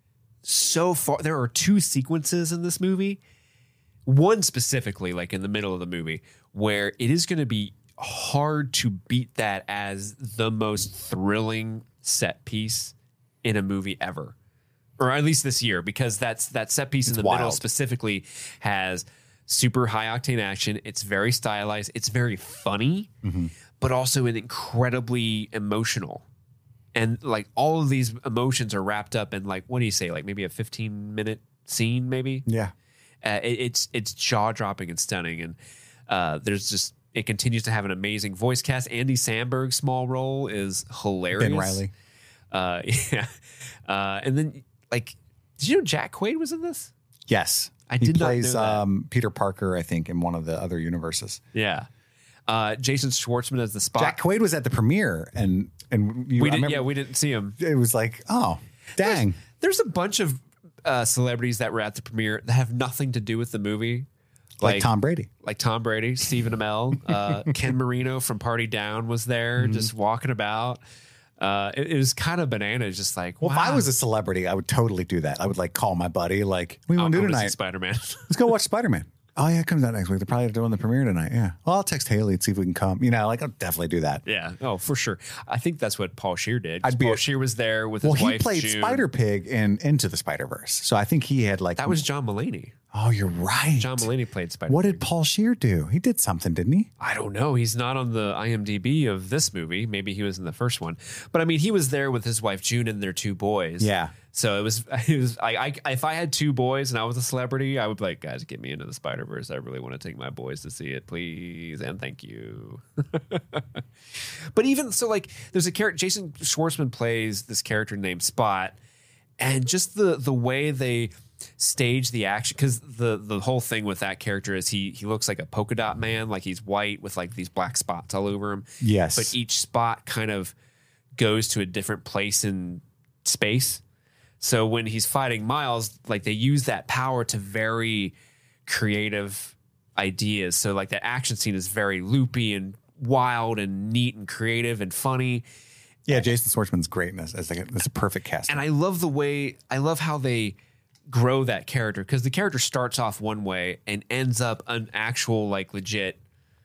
so far, there are two sequences in this movie. One specifically, like in the middle of the movie, where it is going to be hard to beat that as the most thrilling set piece in a movie ever, or at least this year, because that's that set piece It's in the middle wild. specifically has super high octane action. It's very stylized. It's very funny, Mm-hmm. but also an incredibly emotional. And like all of these emotions are wrapped up in like, what do you say? Like maybe a fifteen minute scene, maybe. Yeah. Uh, it, it's it's jaw dropping and stunning, and uh, there's just it continues to have an amazing voice cast. Andy Samberg's small role is hilarious. Ben Reilly. Uh, yeah, uh, and then like, did you know Jack Quaid was in this? Yes. I he did not plays know that. Um, Peter Parker, I think, in one of the other universes. Yeah, uh, Jason Schwartzman as the Spot. Jack Quaid was at the premiere, and and you, we I did, remember yeah, we didn't see him. it was like, oh, dang. There's a bunch of uh, celebrities that were at the premiere that have nothing to do with the movie. Like, Tom Brady. Like Tom Brady, Stephen Amell, uh, Ken Marino from Party Down was there, Mm-hmm. just walking about. Uh, it, it was kind of bananas, just like, Well, wow. if I was a celebrity, I would totally do that. I would like call my buddy, like, what do you want to do tonight? Spider-Man. Let's go watch Spider-Man. Oh, yeah, it comes out next week. They're probably doing the premiere tonight. Yeah. Well, I'll text Haley and see if we can come. You know, like, I'll definitely do that. Yeah. Oh, for sure. I think that's what Paul Scheer did. 'cause I'd be Paul a- Scheer was there with Well, his he wife, played June. Spider-Pig in Into the Spider-Verse. So I think he had like... That was John Mulaney. Oh, you're right. John Mulaney played Spider-Man. What did Paul Scheer do? He did something, didn't he? I don't know. He's not on the I M D B of this movie. Maybe he was in the first one. But I mean, he was there with his wife June and their two boys. Yeah. So it was. It was. I, I. If I had two boys and I was a celebrity, I would be like, guys, get me into the Spider-Verse. I really want to take my boys to see it, please, and thank you. But even so, like, there's a character. Jason Schwartzman plays this character named Spot, and just the the way they stage the action, because the the whole thing with that character is he he looks like a polka dot man, like he's white with like these black spots all over him. Yes. But each spot kind of goes to a different place in space. So when he's fighting Miles, like they use that power to very creative ideas. So like that action scene is very loopy and wild and neat and creative and funny. Yeah, Jason Schwartzman's great in this. It's like a, it's a perfect cast. And I love the way, I love how they grow that character, because the character starts off one way and ends up an actual like legit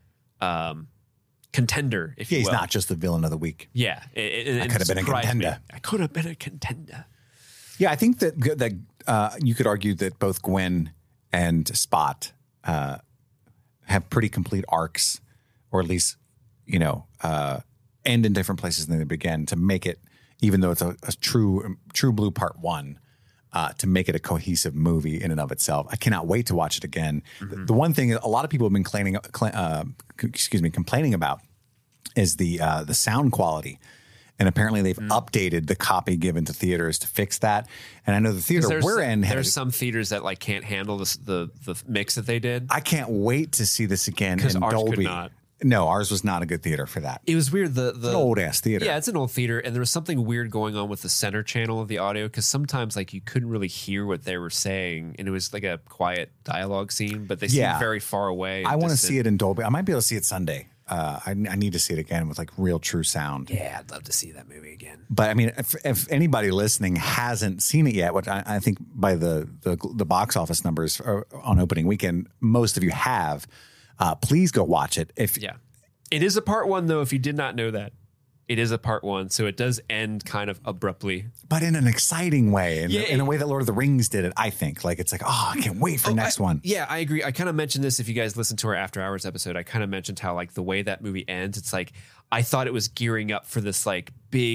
um, contender, if yeah, you he's will. not just the villain of the week. Yeah. It, it, it could have been a surprised me. contender. I could have been a contender. Yeah, I think that that uh, you could argue that both Gwen and Spot uh, have pretty complete arcs, or at least, you know, uh, end in different places than they begin, to make it, even though it's a, a true True Blue Part One, uh, to make it a cohesive movie in and of itself. I cannot wait to watch it again. Mm-hmm. The, the one thing a lot of people have been complaining, uh, excuse me, complaining about is the uh, the sound quality. And apparently they've Mm. updated the copy given to theaters to fix that. And I know the theater There's we're some, in, had there's a- some theaters that like can't handle this, the the mix that they did. I can't wait to see this again 'Cause in ours could Dolby. not. No, ours was not a good theater for that. It was weird. The the It's an old ass theater. Yeah, it's an old theater, and there was something weird going on with the center channel of the audio, because sometimes like you couldn't really hear what they were saying, and it was like a quiet dialogue scene, but they Yeah. seemed very far away. I want to see it in Dolby. I might be able to see it Sunday. Uh, I, I need to see it again with like real true sound. Yeah, I'd love to see that movie again. But I mean, if, if anybody listening hasn't seen it yet, which I, I think by the, the the box office numbers on opening weekend, most of you have, uh, please go watch it. If Yeah, it is a part one though. If you did not know that, it is a part one, so it does end kind of abruptly. but in an exciting way, in, Yeah, in a it- way that Lord of the Rings did it, I think. Like, it's like, oh, I can't wait for Oh, next I- one. Yeah, I agree. I kind of mentioned this. If you guys listened to our After Hours episode, I kind of mentioned how like the way that movie ends, it's like I thought it was gearing up for this like big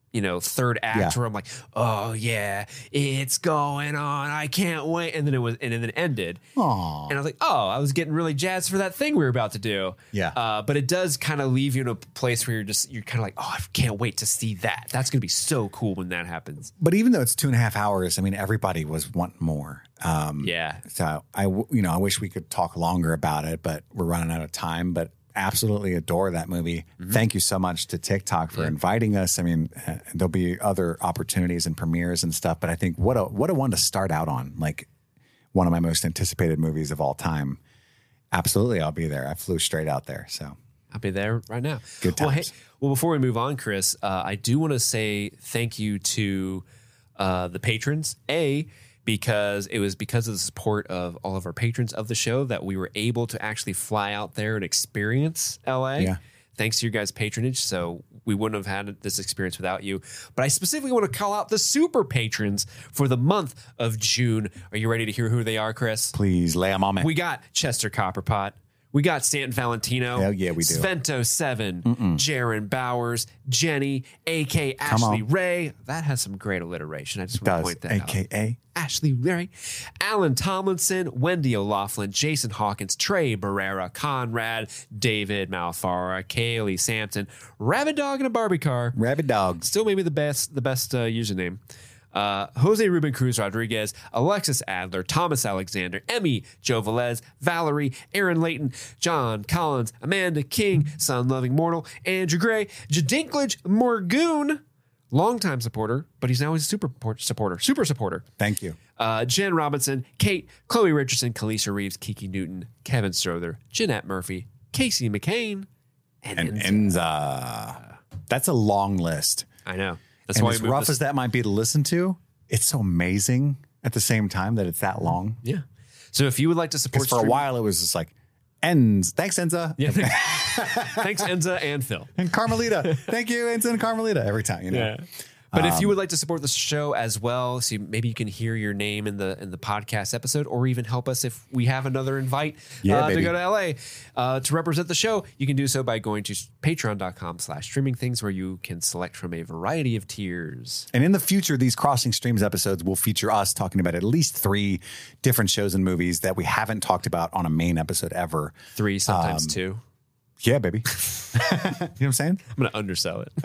you know, third act Yeah. where I'm like, oh yeah, it's going on. I can't wait. And then it was, and then it ended. Aww. And I was like, oh, I was getting really jazzed for that thing we were about to do. Yeah. Uh, but it does kind of leave you in a place where you're just, you're kind of like, oh, I can't wait to see that. That's going to be so cool when that happens. But even though it's two and a half hours, I mean, everybody was wanting more. Um, Yeah. So I, w- you know, I wish we could talk longer about it, but we're running out of time. But absolutely adore that movie. Mm-hmm. Thank you so much to TikTok for yeah. inviting us. I mean, uh, there'll be other opportunities and premieres and stuff, but I think what a what a one to start out on. Like one of my most anticipated movies of all time. Absolutely, I'll be there. I flew straight out there, so I'll be there right now. Good times. Well, hey, well before we move on, Chris, uh, I do want to say thank you to uh, the patrons. A, because it was because of the support of all of our patrons of the show that we were able to actually fly out there and experience L A. Yeah. Thanks to your guys' patronage. So we wouldn't have had this experience without you. But I specifically want to call out the super patrons for the month of June. Are you ready to hear who they are, Chris? Please lay them on me. We got Chester Copperpot. We got Stanton Valentino. Hell yeah, we do. Svento seven, Jaron Bowers, Jenny, A K Ashley Ray. That has some great alliteration. I just want to point that A out. K A Ashley Ray, Alan Tomlinson, Wendy O'Laughlin, Jason Hawkins, Trey Barrera, Conrad, David Malfara, Kaylee Sampson, Rabbit Dog and a Barbie Car. Rabbit Dog. Still maybe the best, the best uh, username. Uh, Jose Ruben Cruz Rodriguez, Alexis Adler, Thomas Alexander, Emmy, Joe Velez, Valerie, Aaron Layton, John Collins, Amanda King, Sun Loving Mortal, Andrew Gray, Jadinklage Morgoon, longtime supporter, but he's now a super supporter, super supporter. Thank you. Uh, Jen Robinson, Kate, Chloe Richardson, Kalisha Reeves, Kiki Newton, Kevin Strother, Jeanette Murphy, Casey McCain, and, And Enza. Enza. That's a long list. I know. That's And why as we moved rough this- as that might be to listen to, it's so amazing at the same time that it's that long. Yeah. So if you would like to support Because for a stream- while it was just like, Ends. Thanks, Enza. Yeah. Thanks, Enza and Phil. And Carmelita. Thank you, Enza and Carmelita. Every time, you know. Yeah. But Um, if you would like to support the show as well, so maybe you can hear your name in the in the podcast episode, or even help us if we have another invite Yeah, uh, to baby. go to L A uh, to represent the show, you can do so by going to patreon.com slash streaming things, where you can select from a variety of tiers. And in the future, these Crossing Streams episodes will feature us talking about at least three different shows and movies that we haven't talked about on a main episode ever. Three, sometimes Um, two. Yeah, baby. You know what I'm saying? I'm going to undersell it.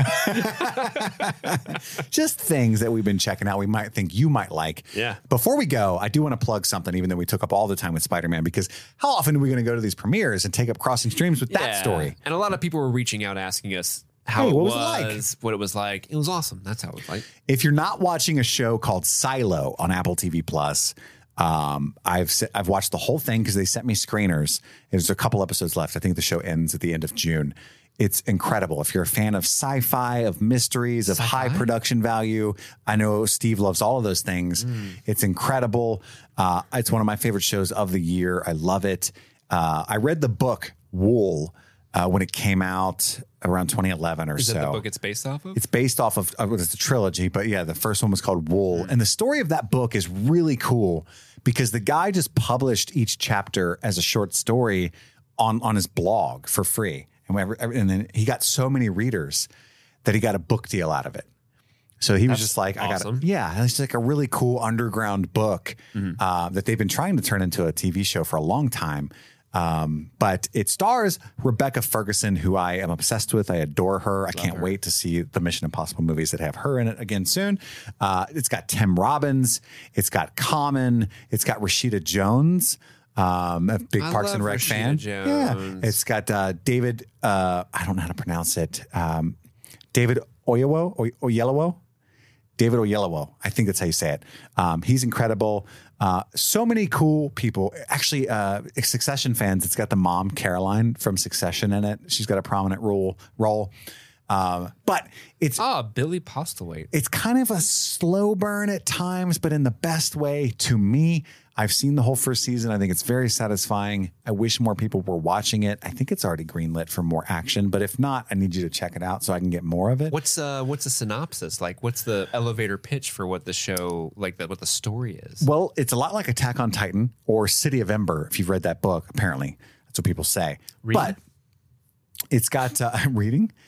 Just things that we've been checking out we might think you might like. Yeah. Before we go, I do want to plug something, even though we took up all the time with Spider-Man, because how often are we going to go to these premieres and take up Crossing Streams with that Yeah. story? And a lot of people were reaching out asking us how Hey, it what was, was it like? what it was like. It was awesome. That's how it was like. If you're not watching a show called Silo on Apple T V Plus, um, I've se- I've watched the whole thing because they sent me screeners. There's a couple episodes left. I think the show ends at the end of June. It's incredible. If you're a fan of sci-fi, of mysteries, of high production value, I know Steve loves all of those things. It's incredible. Uh, it's one of my favorite shows of the year. I love it. Uh, I read the book Wool uh, when it came out around twenty eleven or Is so. that the book it's based off of? It's based off of, uh, it's a trilogy, but yeah, the first one was called Wool. And the story of that book is really cool because the guy just published each chapter as a short story on, on his blog for free. And, whenever, and then he got so many readers that he got a book deal out of it. So he was That's just like, I got awesome. it. Yeah, it's like a really cool underground book uh, that they've been trying to turn into a T V show for a long time. Um, but it stars Rebecca Ferguson, who I am obsessed with. I adore her. I can't wait to see the Mission Impossible movies that have her in it again soon. Uh, it's got Tim Robbins. It's got Common. It's got Rashida Jones, um, a big I Parks love and Rec Rashida fan. Jones. Yeah, it's got uh, David. Uh, I don't know how to pronounce it. Um, David Oyelowo. Oy- Oyelowo. David Oyelowo. I think that's how you say it. Um, he's incredible. Uh, so many cool people. Actually, uh, Succession fans, it's got the mom, Caroline, from Succession in it. She's got a prominent role. role. Um, but it's Ah, Billy Postlewaite. it's kind of a slow burn at times, but in the best way to me. I've seen the whole first season. I think it's very satisfying. I wish more people were watching it. I think it's already greenlit for more action, but if not, I need you to check it out so I can get more of it. What's uh what's the synopsis like? What's the elevator pitch for what the show like? That what the story is? Well, it's a lot like Attack on Titan or City of Ember, if you've read that book. Apparently, that's what people say. Read? But it's got uh, reading. Read?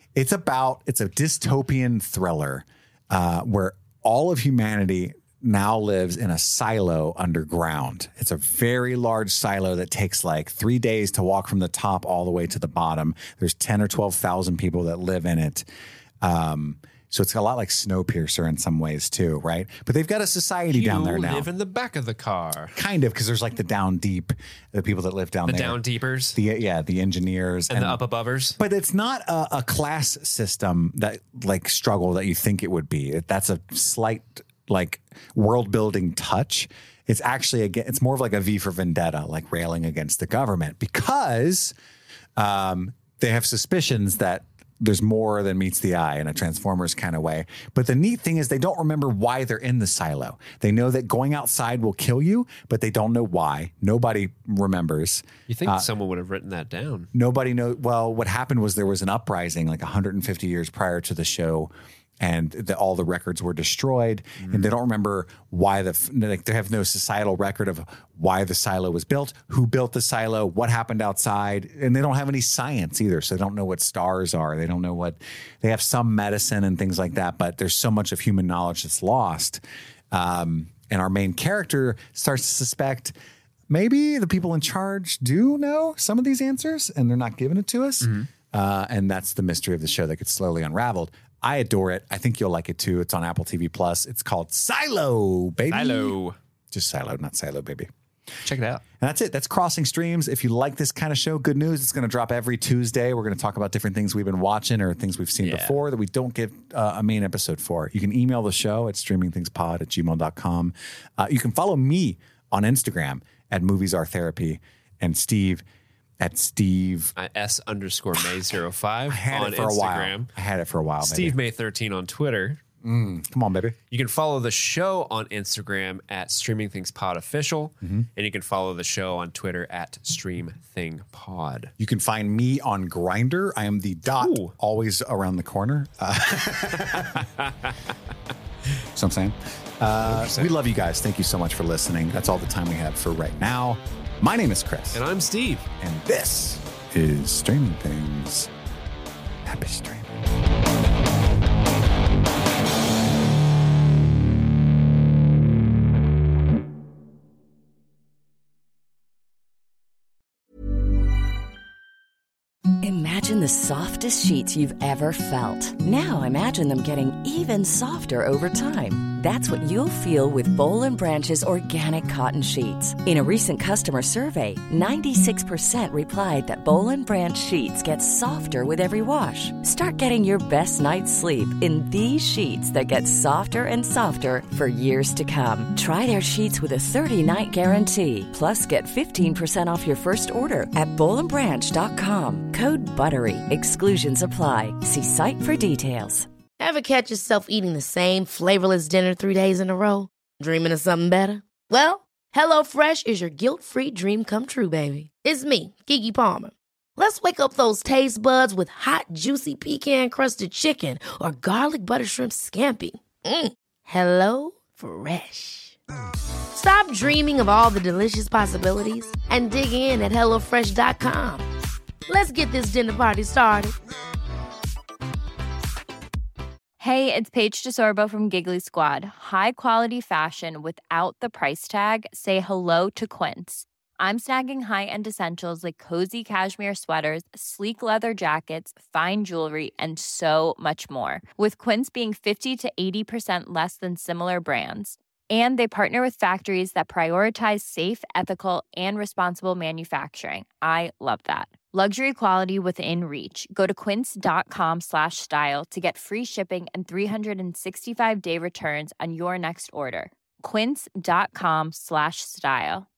It's about, it's a dystopian thriller uh, where all of humanity now lives in a silo underground. It's a very large silo that takes like three days to walk from the top all the way to the bottom. There's ten or twelve thousand people that live in it. Um, so it's a lot like Snowpiercer in some ways too, right? But they've got a society you down there now. live in the back of the car. Kind of, because there's like the down deep, the people that live down The there. down deepers. The, yeah, the engineers. And, and the up abovers. But it's not a, a class system that like struggle that you think it would be. That's a slight like world building touch. It's actually, again, it's more of like a V for Vendetta, like railing against the government because um, they have suspicions that there's more than meets the eye in a Transformers kind of way. But the neat thing is they don't remember why they're in the silo. They know that going outside will kill you, but they don't know why. Nobody remembers. You think uh, someone would have written that down? Nobody knows. Well, what happened was there was an uprising like one hundred fifty years prior to the show, and the, all the records were destroyed, mm. and they don't remember why the, like they have no societal record of why the silo was built, who built the silo, what happened outside, and they don't have any science either, so they don't know what stars are. They don't know what, they have some medicine and things like that, but there's so much of human knowledge that's lost. Um, and our main character starts to suspect maybe the people in charge do know some of these answers, and they're not giving it to us. Mm-hmm. Uh, and that's the mystery of the show that gets slowly unraveled. I adore it. I think you'll like it too. It's on Apple T V Plus. It's called Silo, baby. Silo. Just Silo, not Silo, baby. Check it out. And that's it. That's Crossing Streams. If you like this kind of show, good news. It's going to drop every Tuesday. We're going to talk about different things we've been watching or things we've seen yeah. before that we don't give uh, a main episode for. You can email the show at streamingthingspod at gmail dot com. Uh, you can follow me on Instagram at Movies Are Therapy and Steve at Steve. Uh, S underscore May zero five I had on it for Instagram. A while. I had it for a while. Steve baby. May thirteen on Twitter. Mm, come on, baby. You can follow the show on Instagram at Streaming Things Pod Official, mm-hmm. and you can follow the show on Twitter at Stream Thing Pod. You can find me on Grindr. I am the dot Ooh. always around the corner. Uh, so I'm saying. Uh, we love you guys. Thank you so much for listening. That's all the time we have for right now. My name is Chris. And I'm Steve. And this is Streaming Things. Happy streaming. Imagine the softest sheets you've ever felt. Now imagine them getting even softer over time. That's what you'll feel with Boll and Branch's organic cotton sheets. In a recent customer survey, ninety-six percent replied that Boll and Branch sheets get softer with every wash. Start getting your best night's sleep in these sheets that get softer and softer for years to come. Try their sheets with a thirty-night guarantee. Plus, get fifteen percent off your first order at boll and branch dot com. Code BUTTERY. Exclusions apply. See site for details. Ever catch yourself eating the same flavorless dinner three days in a row? Dreaming of something better? Well, HelloFresh is your guilt-free dream come true, baby. It's me, Keke Palmer. Let's wake up those taste buds with hot, juicy pecan-crusted chicken or garlic butter shrimp scampi. Mm. Hello Fresh. Stop dreaming of all the delicious possibilities and dig in at hello fresh dot com. Let's get this dinner party started. Hey, it's Paige DeSorbo from Giggly Squad. High quality fashion without the price tag. Say hello to Quince. I'm snagging high-end essentials like cozy cashmere sweaters, sleek leather jackets, fine jewelry, and so much more. With Quince being fifty to eighty percent less than similar brands. And they partner with factories that prioritize safe, ethical, and responsible manufacturing. I love that. Luxury quality within reach. Go to quince.com slash style to get free shipping and three sixty-five day returns on your next order. Quince.com slash style.